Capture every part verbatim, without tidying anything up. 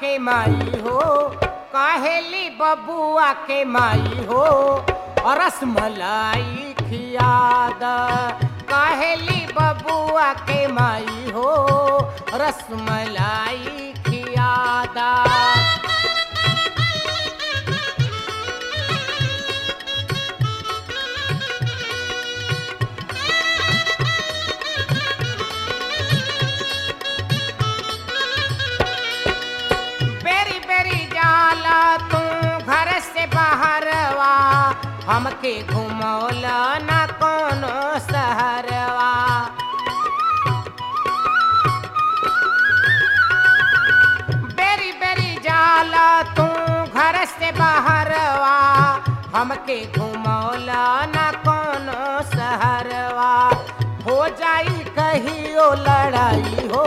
के माई हो, काहेली बबुआ के माई हो, और रसमलाई खियाद। काहेली बबुआ के माई हो, रसमलाई खियादा। बेरी बेरी जाला तू घर से बाहरवा, हमके घुमौला ना कोनो शहरवा। बेरी बेरी जाला तू घर से बाहरवा, हमके घुमौला ना कोनो शहरवा। हो जाई कहियो लड़ाई हो,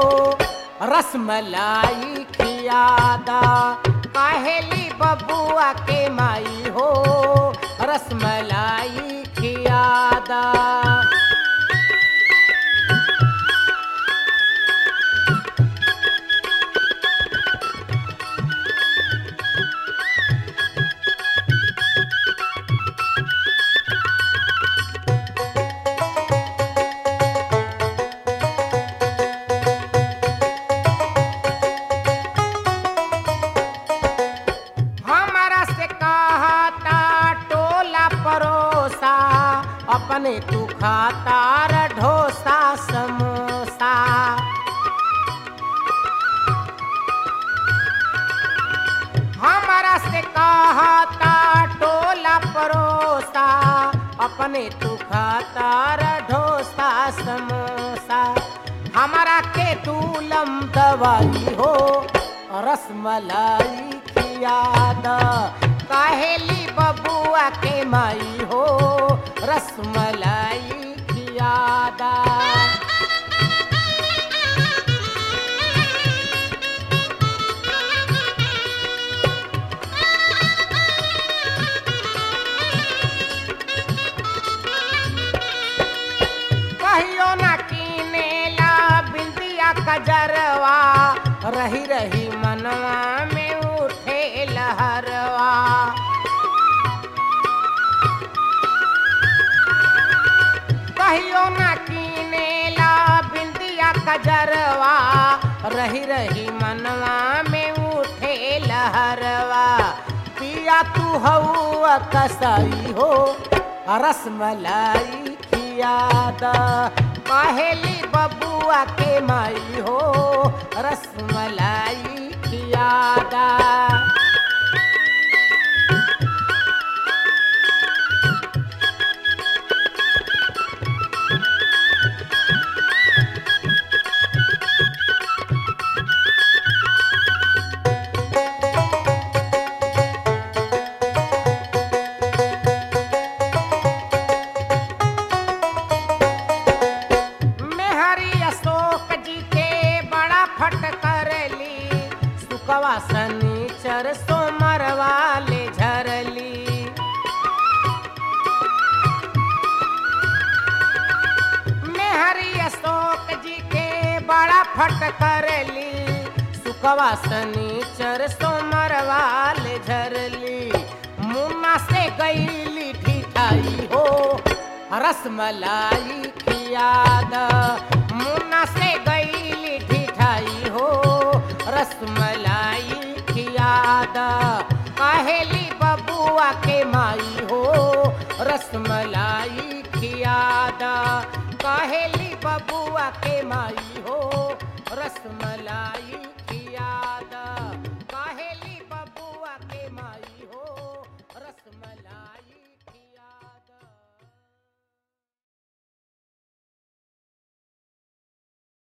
रसमलाई खियादा। काहेली बबुआ के माई हो, रसमलाई खियादा। हमारा से कहता टोला परोसा, अपने तू खाता र ढोसा समोसा। हमारा से कहता टोला परोसा, अपने तू खाता र ढोसा समोसा। हमारा के दूलम दवाई हो, रसमलाई खियाद। काहेली बबुआ के माई हो, रसमलाई खियादा। कहियो ना कीनेला बिंदिया कजरवा, रही रही मनवा में उठे लहरवा। कहियो ना कीनेला बिंदिया कजरवा, रही रही मनवा में उठे लहरवा। पिया तू हउआ कसाई हो, रसमलाई खियादा। काहेली बबुआ के माई हो, रसमलाई खियादा। सुकवा शनिचर सोमरवा ले झरली। मेहरी अशोक जी के बड़ा फट करली, सुकवा शनिचर सोमरवा ले झरली। मुन्ना से गईली ठिठाई हो, रसमलाई खियाद। मुन्ना से गईली ठिठाई हो, रसमलाई खियादा। काहेली बबुआ के माई हो, रसमलाई खियादा। काहेली बबुआ के माई हो, रसमलाई